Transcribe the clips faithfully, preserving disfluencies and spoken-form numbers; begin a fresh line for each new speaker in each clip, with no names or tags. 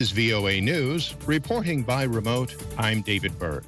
This is V O A News, reporting by remote, I'm David Berg.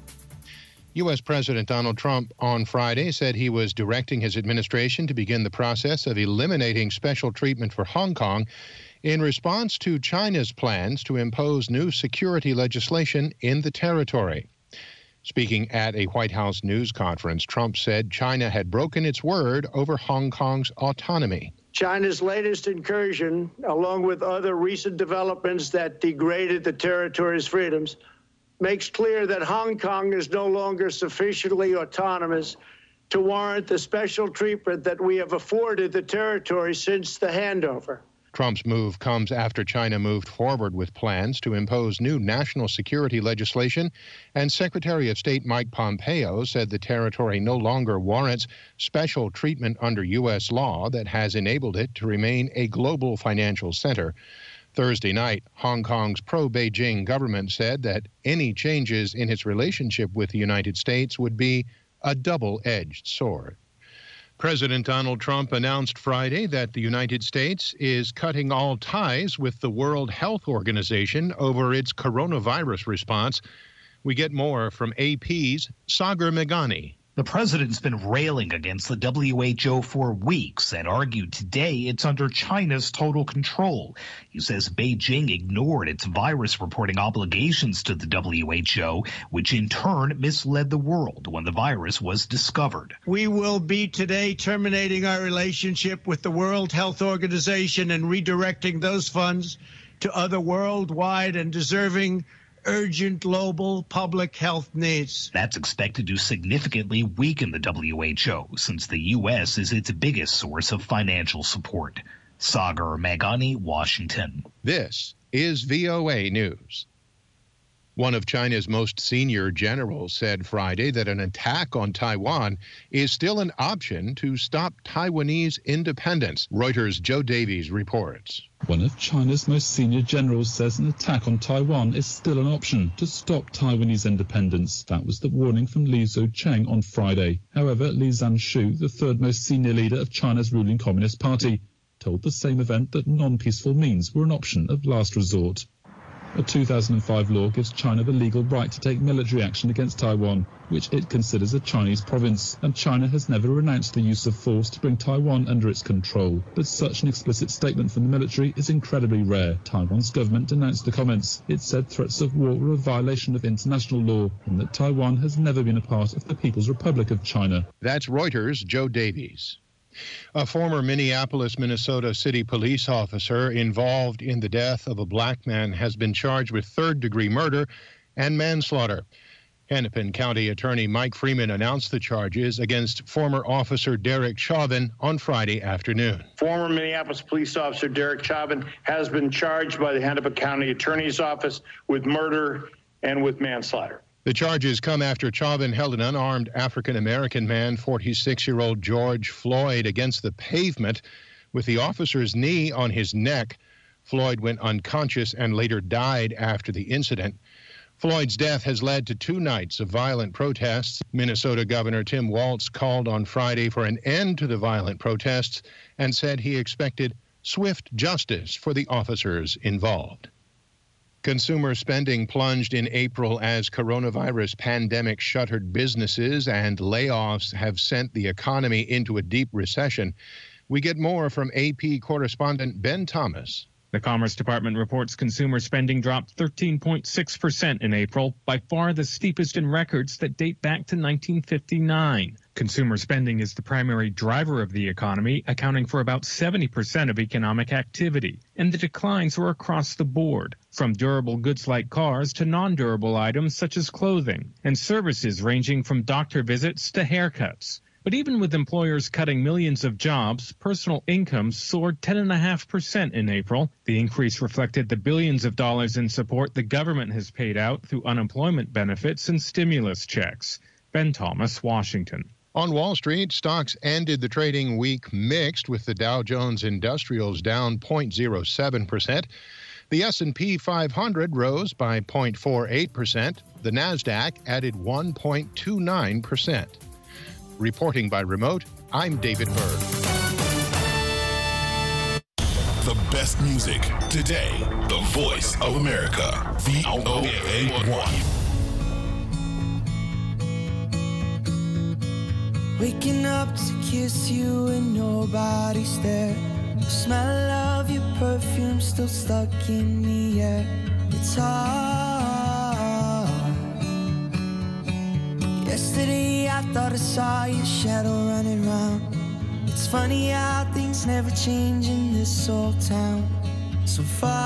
U S. President Donald Trump on Friday said he was directing his administration to begin the process of eliminating special treatment for Hong Kong in response to China's plans to impose new security legislation in the territory. Speaking at a White House news conference, Trump said China had broken its word over Hong Kong's autonomy.
China's latest incursion, along with other recent developments that degraded the territory's freedoms, makes clear that Hong Kong is no longer sufficiently autonomous to warrant the special treatment that we have afforded the territory since the handover.
Trump's move comes after China moved forward with plans to impose new national security legislation, and Secretary of State Mike Pompeo said the territory no longer warrants special treatment under U S law that has enabled it to remain a global financial center. Thursday night, Hong Kong's pro-Beijing government said that any changes in its relationship with the United States would be a double-edged sword. President Donald Trump announced Friday that the United States is cutting all ties with the World Health Organization over its coronavirus response. We get more from A P's Sagar Meghani.
The president's been railing against the W H O for weeks and argued today it's under China's total control. He says Beijing ignored its virus reporting obligations to the W H O, which in turn misled the world when the virus was discovered.
We will be today terminating our relationship with the World Health Organization and redirecting those funds to other worldwide and deserving urgent global public health needs.
That's expected to significantly weaken the W H O, since the U S is its biggest source of financial support. Sagar Meghani, Washington.
This is V O A News. One of China's most senior generals said Friday that an attack on Taiwan is still an option to stop Taiwanese independence. Reuters' Joe Davies reports.
One of China's most senior generals says an attack on Taiwan is still an option to stop Taiwanese independence. That was the warning from Li Zuocheng on Friday. However, Li Zhanshu, the third most senior leader of China's ruling Communist Party, told the same event that non-peaceful means were an option of last resort. A two thousand five law gives China the legal right to take military action against Taiwan, which it considers a Chinese province, and China has never renounced the use of force to bring Taiwan under its control. But such an explicit statement from the military is incredibly rare. Taiwan's government denounced the comments. It said threats of war were a violation of international law, and that Taiwan has never been a part of the People's Republic of China.
That's Reuters' Joe Davies. A former Minneapolis, Minnesota city police officer involved in the death of a black man has been charged with third-degree murder and manslaughter. Hennepin County Attorney Mike Freeman announced the charges against former officer Derek Chauvin on Friday afternoon.
Former Minneapolis police officer Derek Chauvin has been charged by the Hennepin County Attorney's Office with murder and with manslaughter.
The charges come after Chauvin held an unarmed African-American man, forty-six-year-old George Floyd, against the pavement with the officer's knee on his neck. Floyd went unconscious and later died after the incident. Floyd's death has led to two nights of violent protests. Minnesota Governor Tim Walz called on Friday for an end to the violent protests and said he expected swift justice for the officers involved. Consumer spending plunged in April as coronavirus pandemic shuttered businesses and layoffs have sent the economy into a deep recession. We get more from A P correspondent Ben Thomas.
The Commerce Department reports consumer spending dropped thirteen point six percent in April, by far the steepest in records that date back to nineteen fifty-nine. Consumer spending is the primary driver of the economy, accounting for about seventy percent of economic activity. And the declines were across the board, from durable goods like cars to non-durable items such as clothing, and services ranging from doctor visits to haircuts. But even with employers cutting millions of jobs, personal incomes soared ten point five percent in April. The increase reflected the billions of dollars in support the government has paid out through unemployment benefits and stimulus checks. Ben Thomas, Washington.
On Wall Street, stocks ended the trading week mixed, with the Dow Jones Industrials down zero point zero seven percent. The S and P five hundred rose by zero point four eight percent. The NASDAQ added one point two nine percent. Reporting by remote, I'm David Berg.
The best best music today. The voice of America. V O A one.
Waking up to kiss you and nobody's there. The smell of your perfume still stuck in the air. It's hard. Yesterday I thought I saw your shadow running round. It's funny how things never change in this old town. So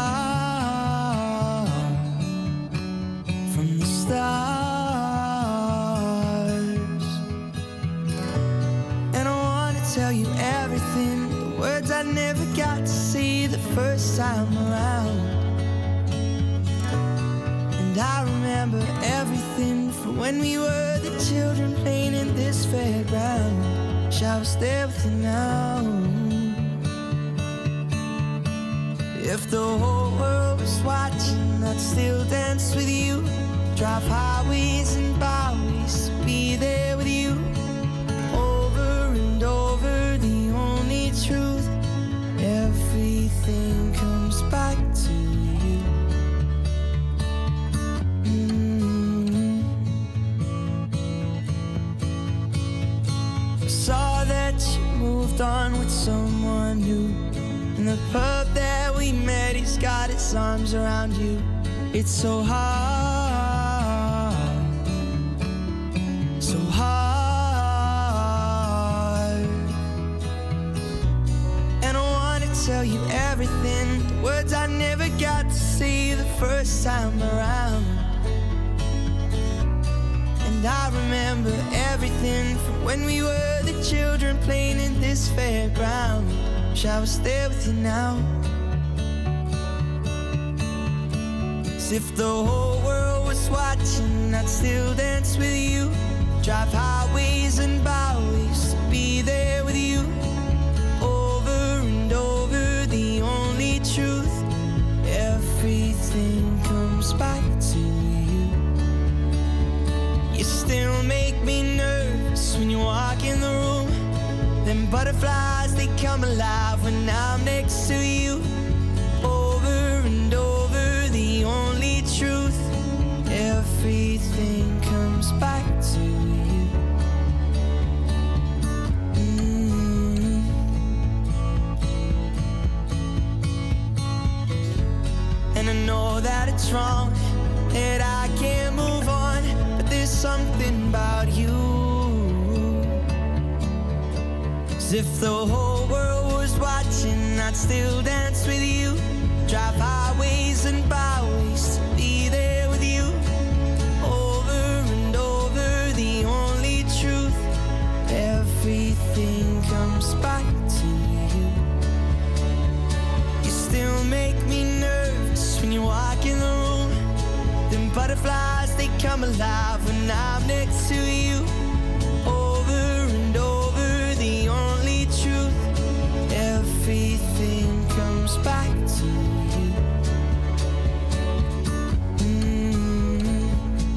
far from the stars. And I wanna tell you everything, the words I never got to see the first time around. And I remember everything from when we were the children playing in this fairground. Wish I was there with you now. If the whole world was watching, I'd still dance with you. Drive highways and byways to be there with you. Over and over, the only truth. Everything comes back to you. Mm-hmm. I saw that you moved on with someone new. In the pub that we met, he's got his arms around you. It's so hard, so hard. And I wanna tell you everything, the words I never got to say the first time around. And I remember everything from when we were the children playing in this fairground. Wish I was there with you now. As if the whole world was watching, I'd still dance with you. Drive highways and byways to be there with you. Over and over, the only truth. Everything comes back to you. You still make me nervous when you walk in the room. Them butterflies, they come alive when I'm next to you. Over and over, the only truth. Everything comes back to you. Mm-hmm. And I know that it's wrong, that I can't move on, but there's something about you. As if the whole world was watching, I'd still dance with you. Drive highways and byways to be there with you. Over and over, the only truth. Everything comes back to you. You still make me nervous when you walk in the room. Them butterflies, they come alive when I'm next to you. Everything comes back to you. Mm-hmm.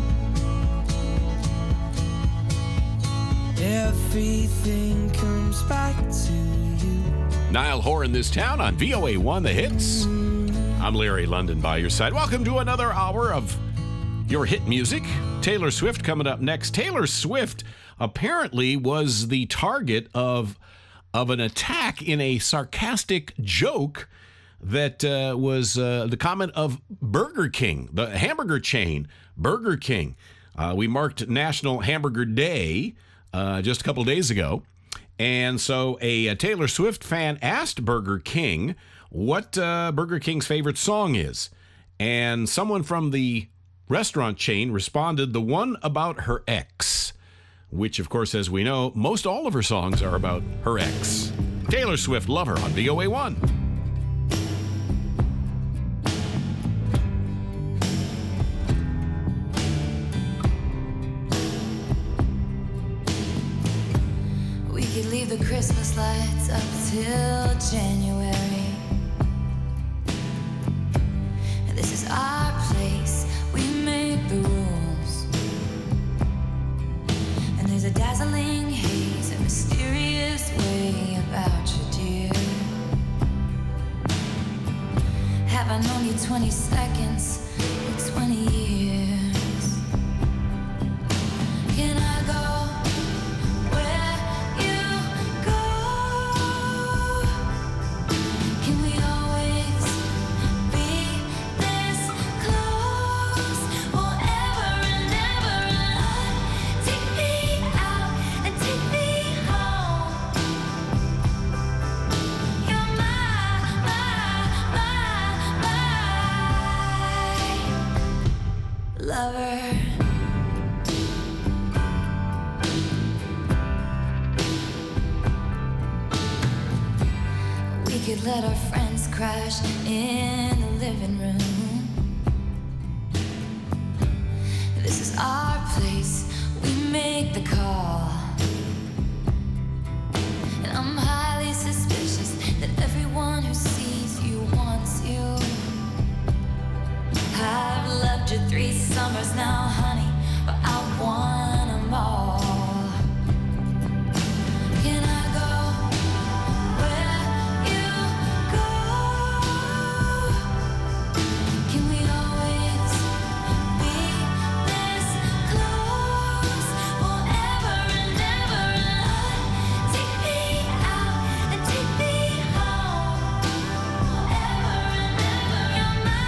Everything comes back to you.
Niall Horan in this town on V O A one, The Hits. Mm-hmm. I'm Larry London by your side. Welcome to another hour of your hit music. Taylor Swift coming up next. Taylor Swift apparently was the target of of an attack in a sarcastic joke that uh, was uh, the comment of Burger King, the hamburger chain, Burger King. Uh, we marked National Hamburger Day uh, just a couple days ago. And so a, a Taylor Swift fan asked Burger King what uh, Burger King's favorite song is. And someone from the restaurant chain responded, the one about her ex. Which, of course, as we know, most all of her songs are about her ex. Taylor Swift, Love Her on V O A one.
We could leave the Christmas lights up till January. This is our place, we make the rules. There's a dazzling haze, a mysterious way about you, dear. lover. We could let our friends crash in the living room. This is our place, we make the call. And I'm highly suspicious that everyone who sees you wants you. I've loved you three summers now, honey, but I want them all. Can I go where you go? Can we always be this close forever and ever? Take me out and take me home forever and ever. You're my,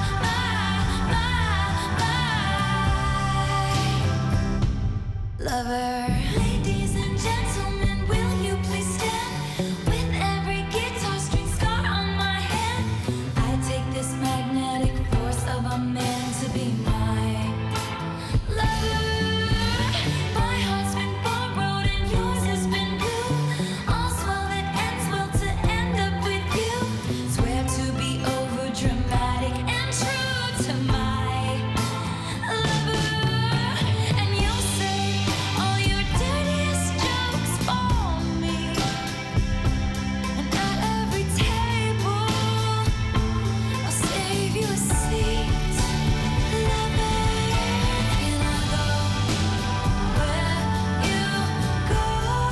my, my, my lover. Ladies and gentlemen, will you please stand? With every guitar string scar on my hand, I take this magnetic force of a man to be my lover. My heart's been borrowed and yours has been blue. All's well that ends well to end up with you. Swear to be over dramatic and true to my lover. And you'll say all your dirtiest jokes for me. And at every table, I'll save you a seat. Lover, can I go where you go?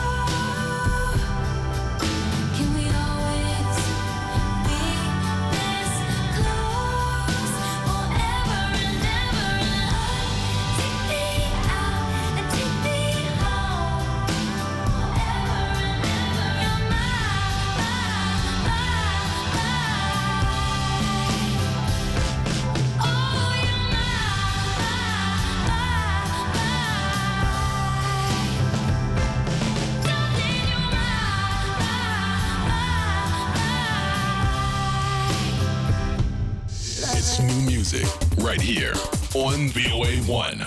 Can we always be this close forever and ever? Take me out and take me home forever and ever. You're my, my, my, my. Oh, you're my, my, my, my. Darling, you're my, my,
It's new music right here on V O A one.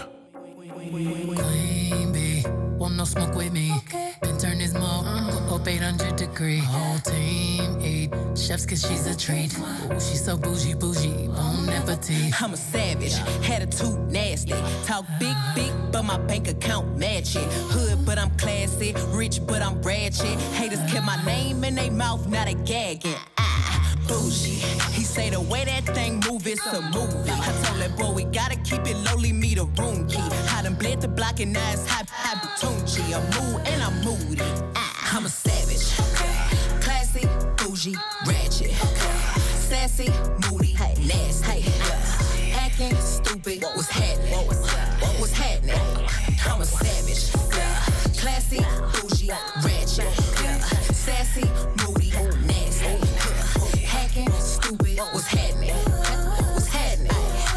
Queen bee, want no smoke with me. Been turn this smoke up eight hundred degree. Whole team eat chefs cause she's a treat. Ooh, she's so bougie, bougie, bon appetit.
I'm a savage, attitude nasty. Talk big, big, but my bank account match it. Hood, but I'm classy. Rich, but I'm ratchet. Haters kept my name in their mouth, now they gagging. Ah, bougie. He say the way that thing move, it's a movie. I told that boy we gotta keep it lowly, me the room key. I done bled the block and now it's high, high Tunchi. I'm mood and I'm moody. Ah, I'm a savage. Classy, bougie, ratchet. Sassy, moody, nasty. Acting stupid, what's happening? What's happening? I'm a savage. Classy, bougie, ratchet. Sassy, moody, nasty. Hacking, stupid, what's happening? What's happening?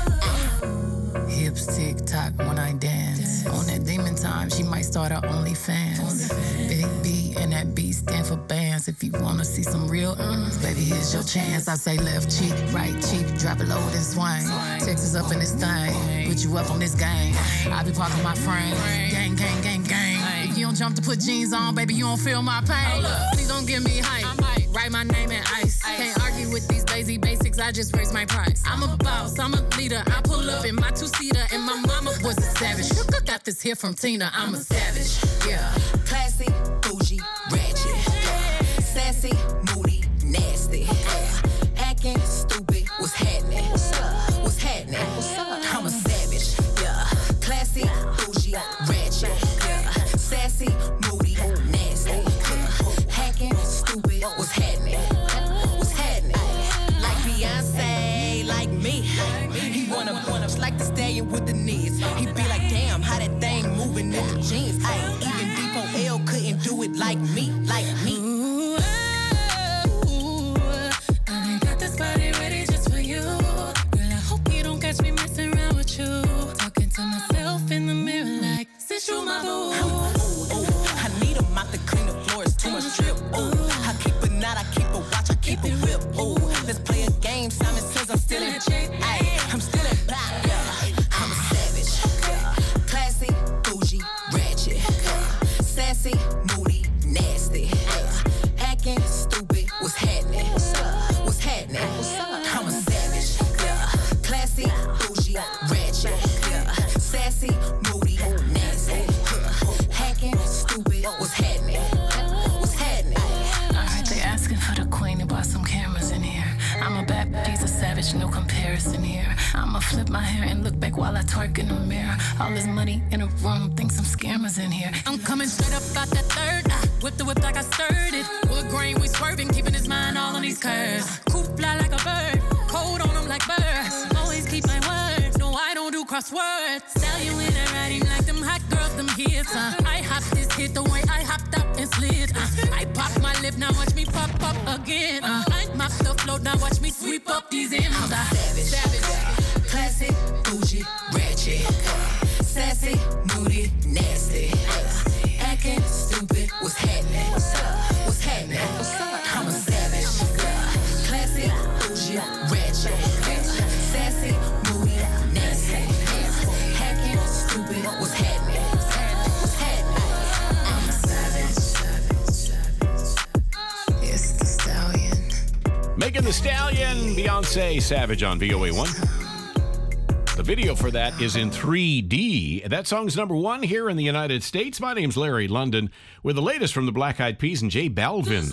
Hips tick tock when I dance. On that demon time, she might start her OnlyFans. Big B and that B stand for bands. If you wanna see some real uns, baby, here's your chance. I say left cheek, right cheek, drop it low and swing. Texas up in this thing, put you up on this game. I be parking my frame, gang, gang, gang, gang. If you don't jump to put jeans on, baby, you don't feel my pain. Please don't give me hype. Write my name in ice. Can't argue with these lazy basics, I just raise my price. I'm a boss, I'm a leader. I pull up in my two-seater, and my mama was a savage. Got this here from Tina, I'm a savage. Yeah.
Classy, bougie, ratchet. Sassy, moody, nasty. Acting stupid, what's happening? What's happening? I'm a savage. Yeah. Classy, bougie, ratchet. Sassy, moody, nasty. Hacking, stupid, what's happening? What's happening? Like Beyonce, like me. He wanna wanna like the stallion with the knees. He be like, damn, how that thing moving in the jeans. I ain't even D four L couldn't do it like me, like me.
Ooh, ooh, I got this body ready just for you. Girl, I hope you don't catch me messing around with you. Talking to myself in the mirror like, sit you my boo.
I need a mop to clean the floors, too much drip. Ooh, I keep a knot, I keep a watch, I keep a whip. Ooh, let's play a game. Simon says I'm still in check. I'm still in back. Yeah, I'm a
purse in here. I'ma flip my hair and look back while I twerk in the mirror. All this money in a room, think some scammers in here. I'm coming straight up out that third. I whip the whip like I stirred it. Wood grain, we swerving, keeping his mind all on these curves. Coop fly like a bird, cold on him like birds. Always keep my word, no I don't do crosswords. Stallion with a riding like them hot girls, them hits. Uh. I hop this hit the way I hopped up and slid. Uh. I pop my lip, now watch me pop up again. Uh. I mop the float, now watch me sweep up these M's. I'm savage, savage, classic, bougie, ratchet, sassy, moody, nasty, acting stupid. What's happening? What's happening? I'm a savage, classic, bougie, ratchet, sassy, moody, nasty, acting stupid. What's happening? What's happening? I'm a savage. It's the Stallion.
Megan Thee Stallion, Beyonce, Savage on V O A one. The video for that is in three D. That song's number one here in the United States. My name's Larry London with the latest from the Black Eyed Peas and J Balvin.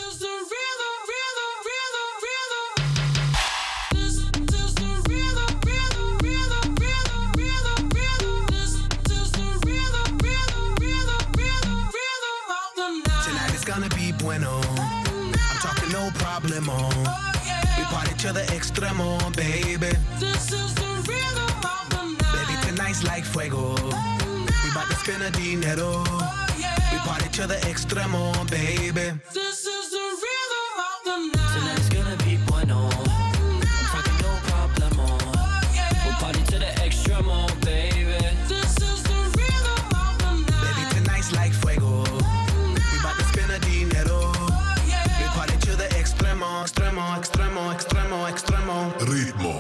Tonight is gonna be bueno. I'm talking no problemo. We party to the extremo, baby. This is the rhythm of the night. Baby, tonight's like fuego. We bout to spend a dinero. We party to the extremo, baby. This is the rhythm of the night.
Tonight's gonna be bueno. I'm talking no problemo. We party to the extremo, baby.
This is the rhythm of the night. Baby, tonight's like fuego. We bout to spend a dinero. We party to the extremo, extremo, extremo, extremo, extremo.
Ritmo.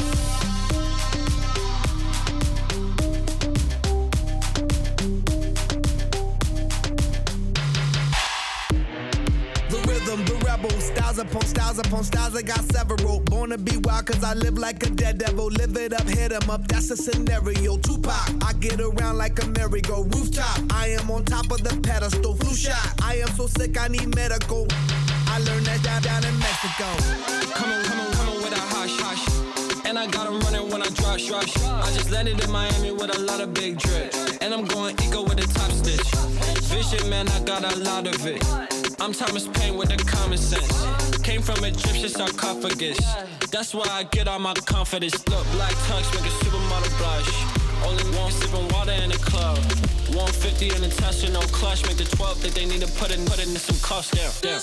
The rhythm, the rebel, styles upon styles upon styles, I got several. Born to be wild cause I live like a dead devil. Live it up, hit 'em up, that's a scenario. Tupac, I get around like a merry-go rooftop. I am on top of the pedestal, flu shot. I am so sick I need medical. I learned that down, down in Mexico.
Come on, come on, come on with a hush, hush. And I got 'em running when I rush, rush. I just landed in Miami with a lot of big drip. And I'm going eco with a top stitch. Vision, man, I got a lot of it. I'm Thomas Paine with the common sense. Came from Egyptian sarcophagus. That's why I get all my confidence. Look, black tux make a supermodel blush. Only one sipping water in the club. one fifty in the Tesla, no clutch. Make the twelve think they need to put in, put in some cost down. down.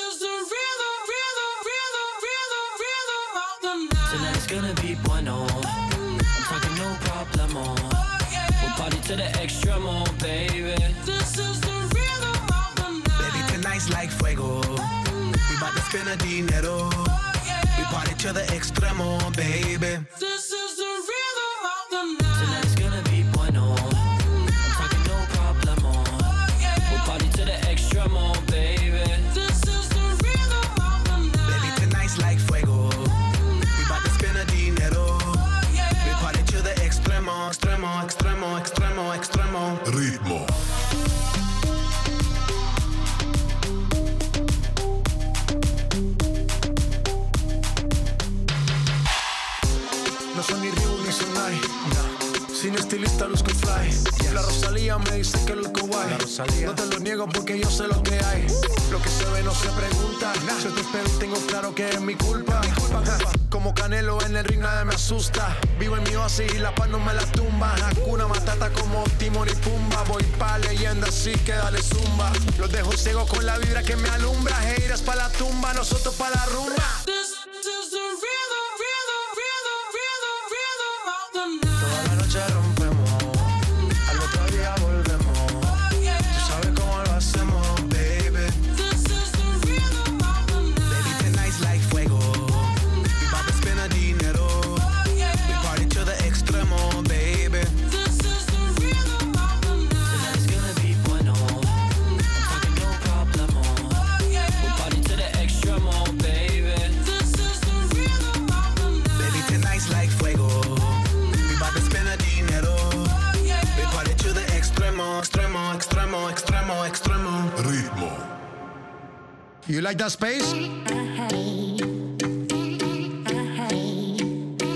Tonight's gonna be bueno. I'm talking no problemo. We'll party to the extremo, baby.
This is the rhythm of the night. Baby, tonight's like fuego. We bout to spend a dinero. We party to the extremo, baby. This is the rhythm of the night.
Tonight's gonna be bueno. I'm talking no problemo. We'll party to the extremo, baby.
This is the rhythm of the night. Baby, tonight's like fuego. We bout to spend a dinero. We party to the extremo, extremo, extremo, extremo, extremo.
Ritmo.
No son ni Ryu ni Sonai, no. Sin estilista luzco fly. Yes. La Rosalía me dice que luzco guay. No te lo niego porque yo sé lo que hay. Lo que se ve no se pregunta. Nah. Si te espero tengo claro que es mi culpa. Mi culpa, culpa. Como Canelo en el ring nadie me asusta. Vivo en mi oasis y la paz no me la tumba. Hakuna Matata como Timon y Pumba. Voy pa' leyenda así que dale zumba. Los dejo ciego con la vibra que me alumbra. Heiras pa' la tumba, nosotros pa' la rumba. This is the rhythm, rhythm, rhythm, rhythm, rhythm of the night. Toda la noche rompemos, al otro día volvemos. Tú sabes cómo lo hacemos, baby. This is the rhythm of the night. Baby, tonight's like fuego. We bout to spend a dinero. We party to the extremo, baby. This is the rhythm of the night.
Tonight's gonna be bueno. I'm talking no problemo. We'll party to the extremo, baby.
This is the rhythm of the night. Baby, tonight's like fuego. We bout to spend a dinero. We party to the extremo, extremo, extremo, extremo, extremo.
Ritmo.
You like that space?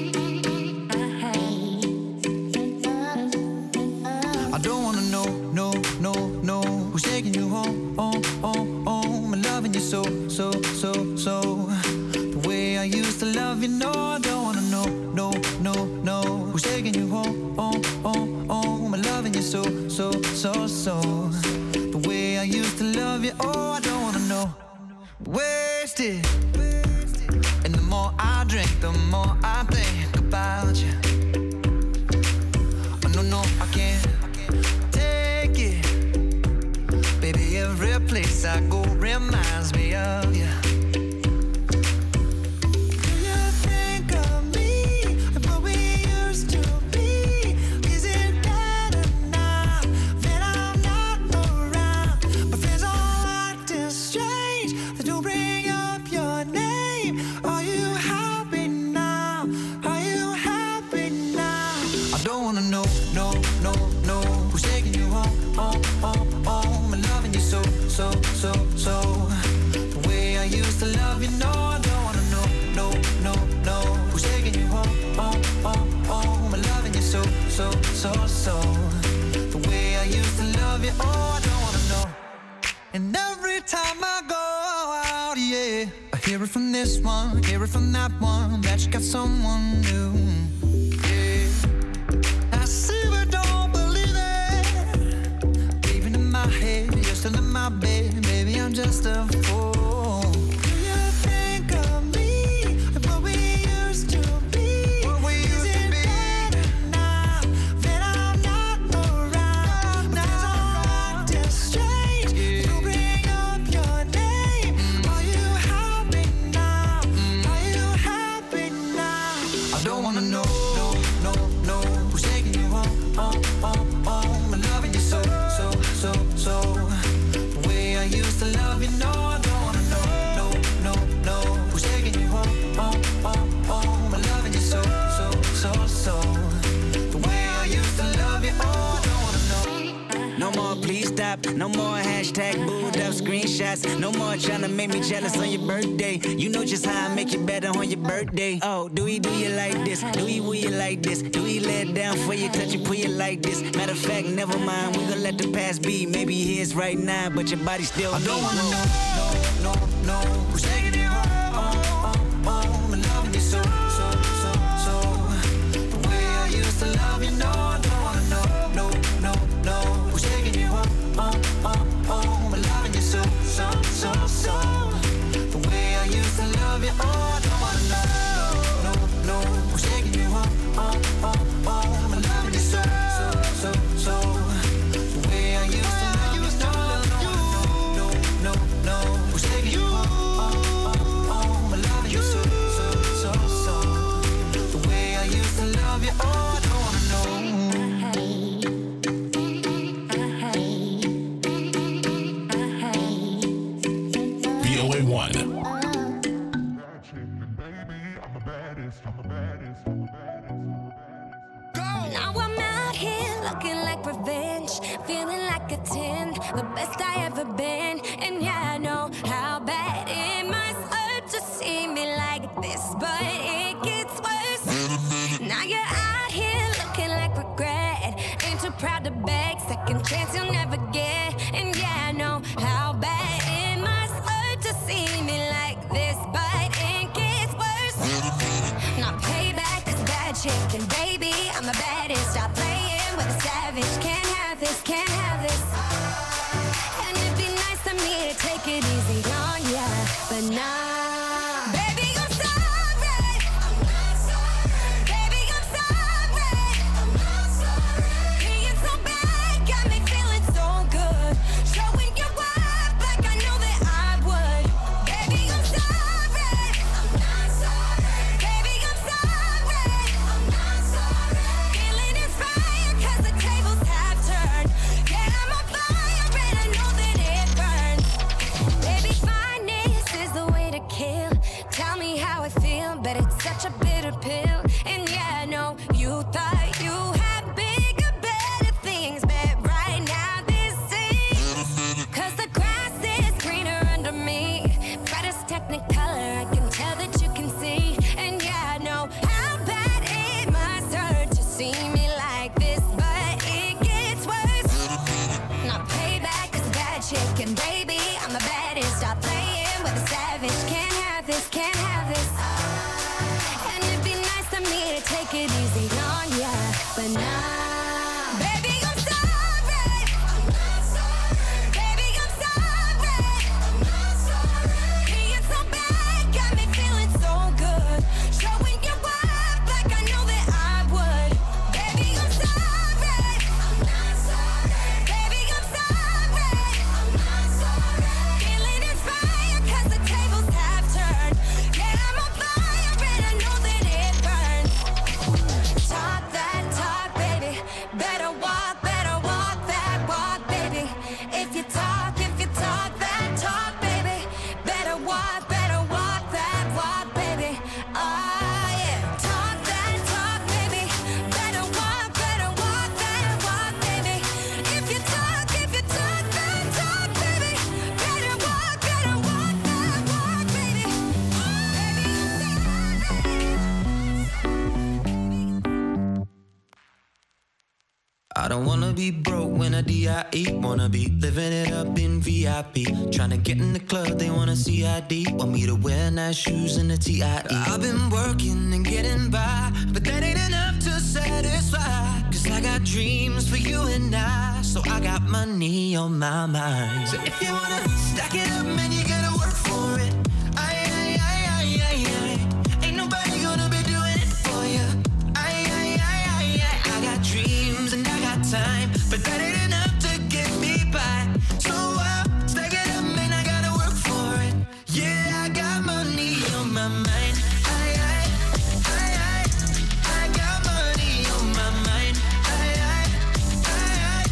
wanna know, no, no, no, who's taking you home, home, home, home, and loving you so, so, so, so. The way I used to love you, no, I don't wanna know, no, no, no, who's taking you home, home, home, home, and loving you so, so, so, so. The way I used to love you, oh, I don't wanna know. And every time I go out, yeah, I hear it from this one, hear it from that one, that you got someone new. Yeah, I see but don't believe it. Even in my head, you're still in my bed, maybe I'm just a fool. Do you think of me and what we used to be? What we used to be. Now that I'm not around, now I'm acting strange. You bring up your name. Are you happy now? Are you happy now? I don't wanna know, no, no, no, who's taking you home, home, home, home, and loving you so, so, so, so. The way I used to love you, no, I don't wanna know, no, no, no, who's taking you home, home, home, home, and loving you so, so, so, so. The way I used to love you, oh, I don't wanna know.
No more, please stop. No more hashtag booed up screenshots. No more trying to make me jealous on your birthday. You know just how I make you better on your birthday. Oh, do we do you like this? Do we will you like this? Do we let down for you, touch you, pull you like this? Matter of fact, never mind. We gonna let the past be. Maybe here's right now, but your body still.
I don't wanna know, no, no, no, who's taking you home, home, home, and loving you so, so, so, so. The way I used to love you, no, I don't wanna know, no, no, no, who's taking you home, home, home, home, and loving you so, so, so, so. The way I used to love you, oh, I don't wanna know, no, no, no, who's taking you home, home, home, home, and loving you so, so, so, so. The way I used to love you, no, no, no, no, who's taking you home, home, home, and loving you so, so, so, so. The way I used to love you, oh, I don't wanna know.
V O A one.
Now I'm out here looking like revenge, feeling like a ten, the best I ever been. And yeah, I know how bad it must hurt to see me like this, but it gets worse. Now you're out here looking like regret, ain't too proud to beg, second chance you'll never get. And yeah, I know how bad it must hurt to see me like this, but it gets worse. Now payback is bad chicken, baby, I'm the baddest. Stop playing with a savage, can't have this, can't have this. And it'd be nice of me to take it easy on ya, but nah. Baby, I'm sorry. I'm not sorry. Baby, I'm sorry. I'm not sorry. Being so bad got me feeling so good. Showing you up like I know that I would. Baby, I'm sorry. I'm not sorry. Baby, I'm sorry. I'm not sorry. Feeling inspired 'cause the tables have turned. Yeah, I'm on fire and I know that it burns. Baby, fineness is the way to kill. Tell me how I feel, but it's such a bitter pill. And yeah, I know you thought you had bigger, better things, but right now this is 'cause the grass is greener under me. Brightest technicolor, I can tell that you can see. And yeah, I know how bad it must hurt to see me like this, but it gets worse. Now payback is bad chicken, baby, I'm the baddest. Stop playing with a savage, can't have this, can't have this. And it'd be nice of me to take it easy on ya, but nah. Baby, I'm sorry. I'm not sorry. Baby, I'm sorry. I'm not sorry. Being so bad got me feeling so good. Showing you up like I know that I would. Baby, I'm sorry. I'm not sorry. Baby, I'm sorry. I'm not sorry. Feeling inspired 'cause the tables have turned. Yeah, I'm on fire and I know that it burns. Talk that talk, baby.
I don't wanna be broke when I D I E. Wanna be living it up in V I P. Tryna get in the club, they wanna C I D. Want me to wear nice shoes in the T I E. I've been working and getting by, but that ain't enough to satisfy. Cause I got dreams for you and I, so I got money on my mind. So if you wanna stack it up, man, you gotta work for it. Aye, aye, aye, aye, aye, aye. Ain't nobody gonna be doing it for you. Aye, aye, aye, aye, aye. I got dreams and I got time, but that ain't enough to get me by. So I'll stack it up, man, I gotta work for it. Yeah, I got money on my mind. Aye, aye, aye, aye. I got money on my mind. Aye, aye, aye,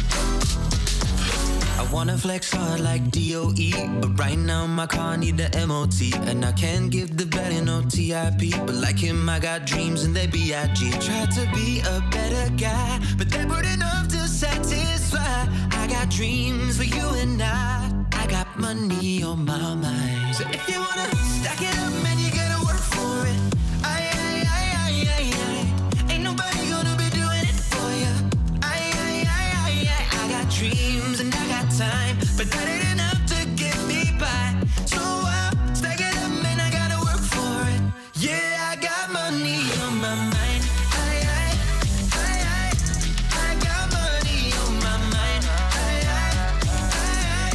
aye. I wanna flex hard like D O E, but right now my car need the M O T, and I can't give the belly no T I P. But like him, I got dreams and they B I G. Try to be a better guy, but that weren't enough to satisfy. I got dreams for you and I. I got money on my mind. So if you wanna stack it up, man, you gotta work for it. Aye, aye, aye, aye, aye, aye. Ain't nobody gonna be doing it for you. Aye, aye, aye, aye, aye. I got dreams and I got time, but that ain't enough to get me by. So I'll stack it up, man, I gotta work for it. Yeah, I got money on my mind. Aye, aye, aye, aye. I got money on my mind. Aye, aye,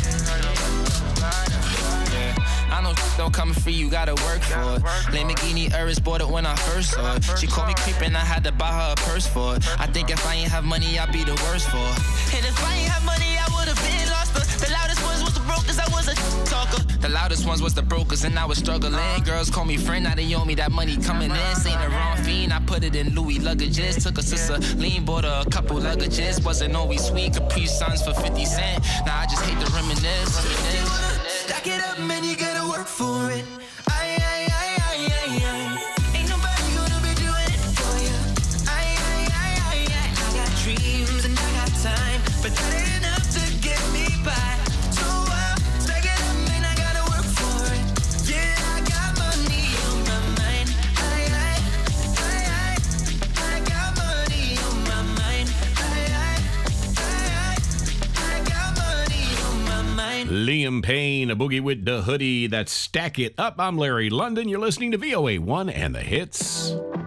Yeah, I know don't come free, you gotta work for it. Lamborghini Urus bought it when I first saw it. She called me creepin', I had to buy her a purse for it. I think if I ain't have money, I'd be the worst for it. And if I ain't have money, I would've been lost. The loudest ones was the brokers, I was a talker. The loudest ones was the brokers, and I was struggling. Girls call me friend, now they owe me that money coming in. Ain't the wrong fiend, I put it in Louis luggages. Took a sister lean, bought her a couple luggages. Wasn't always sweet, Capri Suns for fifty cent. Now I just hate to reminisce.
stack it up, man, you gotta work for it. Aye, aye, aye, aye, aye, aye. Ain't nobody gonna be doing it for you. Aye, aye, aye, aye, aye. I got dreams and I got time, but that ain't enough to get me by. So I'll stack it up, man, I gotta work for it. Yeah, I got money on my mind. Aye, aye, aye, aye. I got money on my mind. Aye, aye, aye, aye. I got money on my mind.
Liam Payne, a boogie with the hoodie. That's Stack It Up. I'm Larry London. You're listening to V O A one and the Hits.